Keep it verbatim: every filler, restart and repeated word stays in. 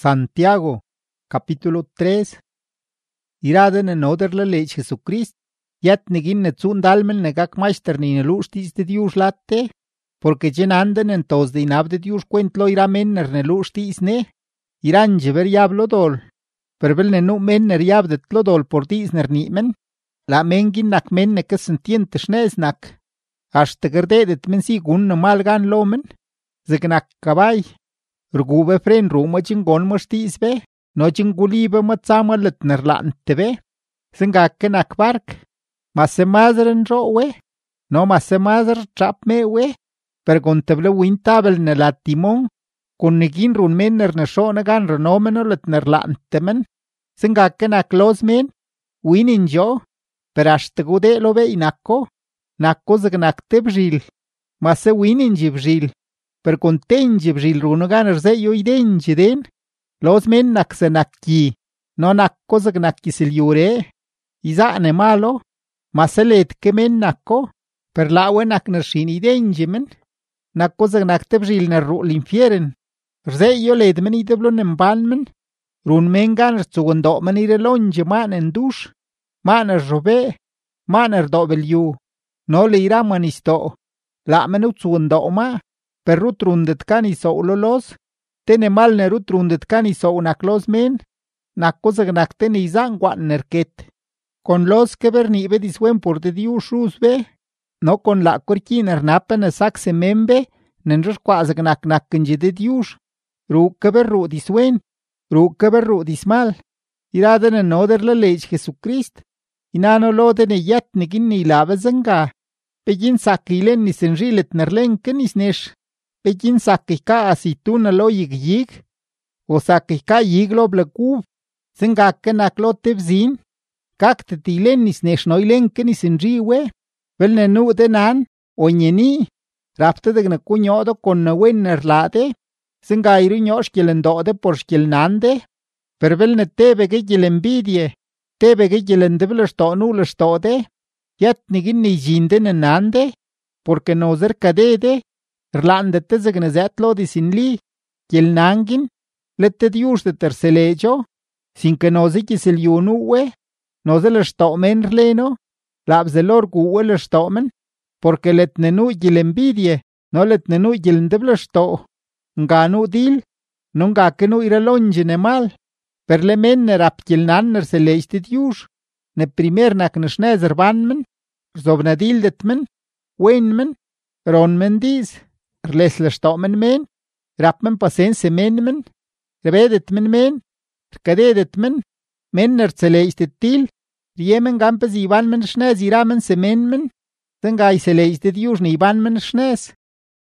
Santiago, capítulo tres. Irada na noder la leech Jesucrist, yat negin na tsun dalmen na gak meister ni na luchtis de Dios latte, porque genanden en tos de inab de Dios cuentlo ira menner na luchtis ne, iranje ver yablo dol, per vel ne nu menner yab de tlo dol por dis ner nimen, la mengin nak men ne kesentiente schnes nak, hasta gerdedet men si gun na mal gan lomen, zegnak kabay, rgube fren ruma jingon mostis be, no jingulibe matsama letner lante be, zengake nak bark, masse mazeren ro we, no masse mazer trap me we, per contable wintabel ne la timon, con negin run menner ne shona gan renomeno letner lante men, zengake nak los men, winin jo, per hasta gude lo be inako, nako zegnak te bжил, masse winin jibжил, per contengi bжил runo gan rzeyo idengi den, los men nak se nakki, no nako zegnak kisiliure, izane malo, masse let ke men nako, per lawe nak nershin idengi men, nako zegnak te bжил ner ru l'infieren, rzeyo led men ideblo nemban men, run men gan rzugondo men irelongi man en dush, man errobe, man erdobelju, no le ira manisto, la men utzugondo ma, per rut rundet kan iso lolos, tene mal ne rut rundet kan iso nak los men, nako zegnak tene izan guan nerket, con los que bernibe diswen por de Dios rusbe, no con la corkin ernapen sakse membe, nenrer kwa zegnak nakkenje de Dios, ru que berru diswen, ru que berru dismal, iraden en oder la lech Jesucrist, inano lo de ne yat negin ni lave zenga, pegin sakilen ni senrilet nerlenken isnesh, pegin sakika asituna lo yig yig, o sakika yiglo blekub, zengake naklo tebzin, kak tetilen isnesh noilenken isenriwe, vel nenu denan, o nyeni, rapte de gnakunyodo con nawen nerlade, zengairu nyosh kilendode por skilnande, per vel ne tebe que gilenbidie, tebe que gilendebel sto nul stode, yat nigin ni jinde nenande, porque no zerkadede, Rlandete zegnezatlo di sinli, kiel nangin, lette dius de terselejo, sin que no ziki seliunuwe, no ze lestomen rleno, labzelor guwe lestomen, porque let nenu gil envidie, no let nenu gil ndeblesto, nganu dil, nunga que no iralonge ne mal, per le menner ap gil nanner seleiste dius, ne primer nak neshnezer banmen, zobnadil detmen, wenmen, ronmen dis. Rles le stomen men, rapmen pasense menmen, rebedet men men, rkadedet men, menner zeleistet til, riemen gampes iban men schnez iramen se menmen, zengay seleistet dius ni iban men schnez,